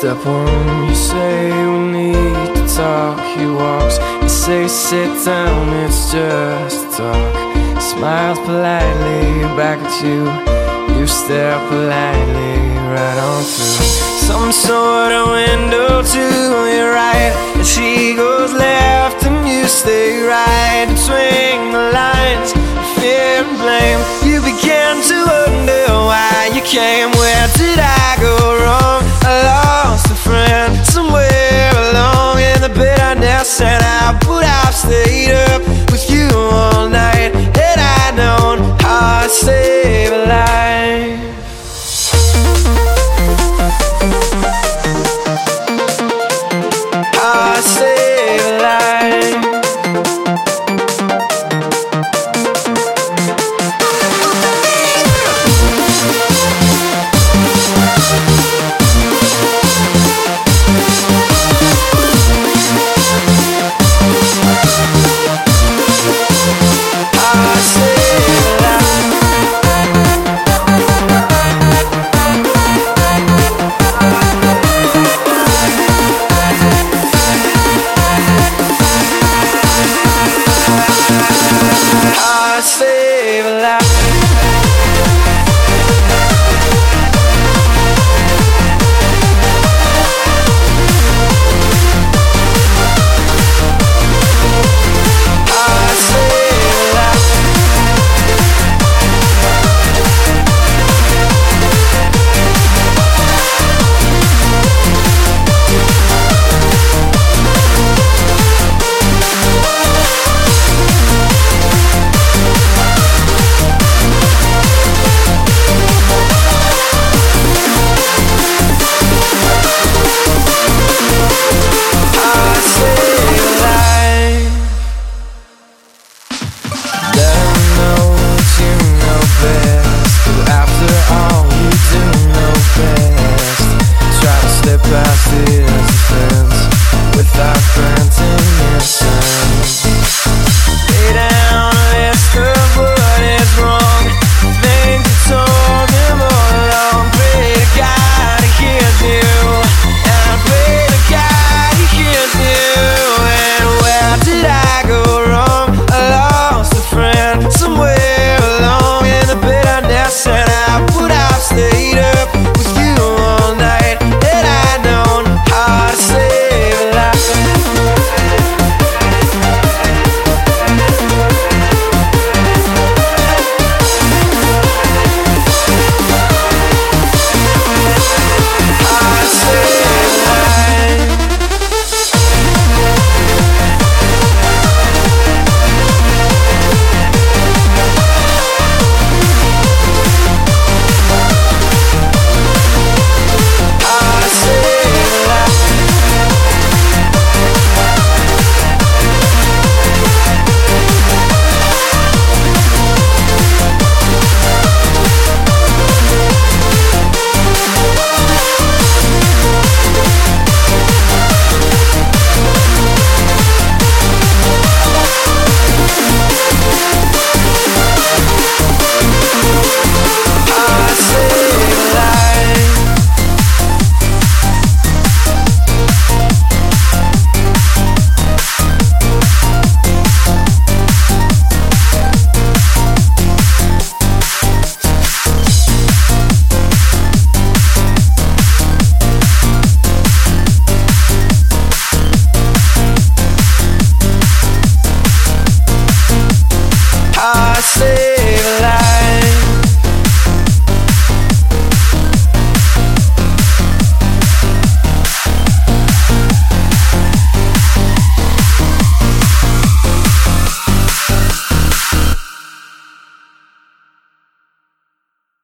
Step one, you say we need to talk. He walks, you say sit down, it's just talk. Smiles politely back at you. You stare politely right on through some sort of window to your right. And she goes left and you stay right. Between the lines of fear and blame, you begin to wonder why you came. Where did I go wrong? I lost a friend somewhere along in the bitterness, and I would have stayed up with you all night had I known how to save a life. How to save a life. Save a life. Past the defense without granting innocence. Lay down a list of what is wrong, things you told him all along. Pray to God he hears you, and I pray to God he hears you. And where did I go wrong? I lost a friend somewhere along in the bitterness, and I would have stayed up with you all night had I known how to save a life. How to save a life. How to save a life. How to save a life. How to save